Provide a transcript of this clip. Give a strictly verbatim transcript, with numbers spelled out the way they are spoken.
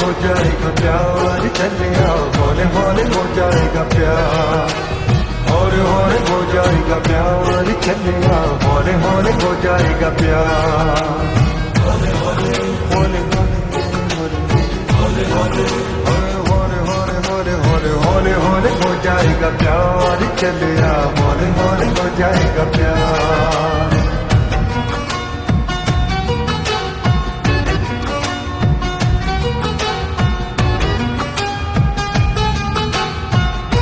हो जाएगा प्यार, चलिया हौले हौले हो जाएगा प्यार, हौले हौले हो जाएगा प्यार, चलिया हौले हौले हो जाएगा प्यार, हौले हौले हौले हौले हौले हौले हौले हौले हौले हौले हौले हो जाएगा प्यार, चलिया हौले हौले हो जाएगा प्यार।